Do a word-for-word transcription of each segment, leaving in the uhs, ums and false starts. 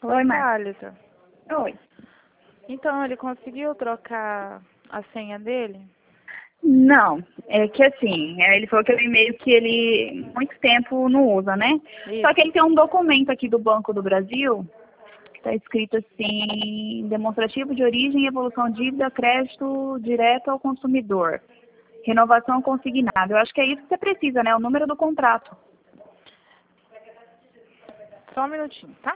Oi, Oi, Marcos. Thalita. Oi. Então, ele conseguiu trocar a senha dele? Não, é que assim, é, ele falou que é um e-mail que ele muito tempo não usa, né? Só que Isso. ele tem um documento aqui do Banco do Brasil, que está escrito assim, demonstrativo de origem e evolução de dívida, crédito direto ao consumidor. Renovação consignada. Eu acho que é isso que você precisa, né? O número do contrato. Só um minutinho, tá?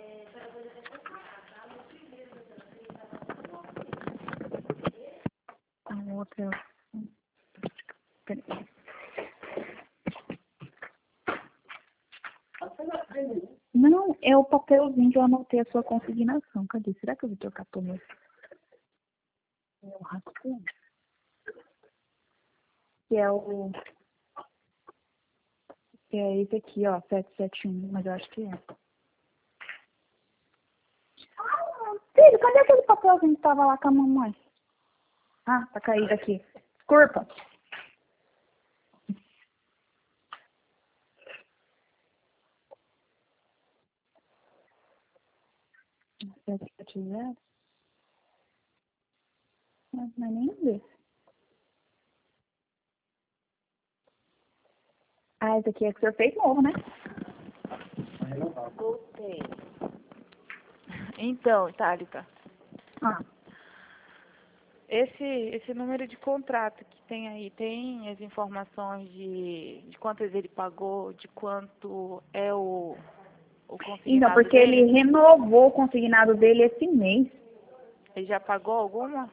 A outra. Peraí. Não, é o papelzinho que eu anotei a sua consignação. Cadê? Será que eu vou trocar por meu? Meu rascunho? Que é o. Que é esse aqui, ó, sete sete um, mas eu acho que é. Ah, filho, cadê aquele papelzinho que tava lá com a mamãe? Ah, tá caído aqui. Desculpa. sete sete zero? Mas não é nenhum desses. Ah, esse aqui é que o senhor fez novo, né? Voltei. Então, Thalita, Ah, esse, esse número de contrato que tem aí, tem as informações de, de quantas ele pagou, de quanto é o, o então, consignado porque ele dele? renovou o consignado dele esse mês. Ele já pagou alguma?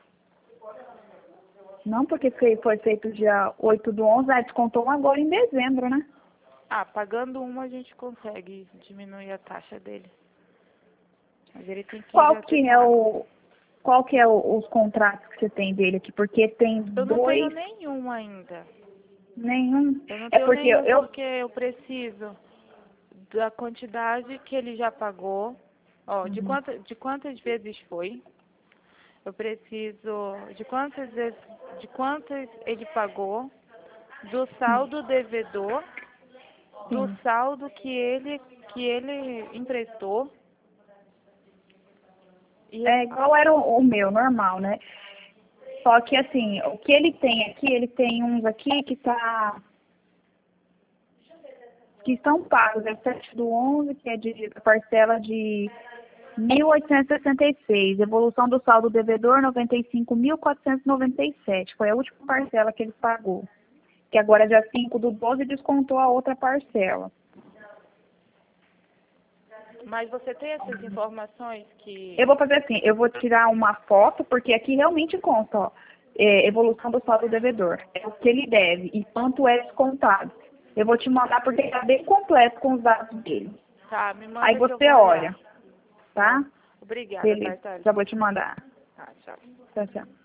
Não porque foi, foi feito dia oito do onze, aí descontou agora em dezembro, né? Ah, pagando uma a gente consegue diminuir a taxa dele. Mas ele tem que Qual já ter que é pago. o, qual que é o, os contratos que você tem dele aqui? Porque tem Eu não tenho dois, nenhum ainda. nenhum. Eu não É tenho porque eu, nenhum eu porque eu preciso da quantidade que ele já pagou. Ó, de, uhum. quanta, de quantas vezes foi? Eu preciso de quantas vezes, de quantas ele pagou, do saldo devedor, do Sim. saldo que ele que ele emprestou e É igual era o, o meu, normal, né? Só que assim, o que ele tem aqui, ele tem uns aqui que tá que estão pagos, é sete do onze, que é de parcela de mil oitocentos e sessenta e seis, evolução do saldo devedor noventa e cinco mil quatrocentos e noventa e sete, foi a última parcela que ele pagou, que agora dia cinco do doze descontou a outra parcela. mas você tem essas informações que Eu vou fazer assim, eu vou tirar uma foto, porque aqui realmente consta, ó, é, evolução do saldo devedor, é o que ele deve e quanto é descontado. Eu vou te mandar porque está bem completo com os dados dele. tá, me Aí manda que eu você vou olhar. olha, Tá. tá? Obrigada, Beleza, Tartalho. já vou te mandar. Tá, tchau. Tchau, tchau.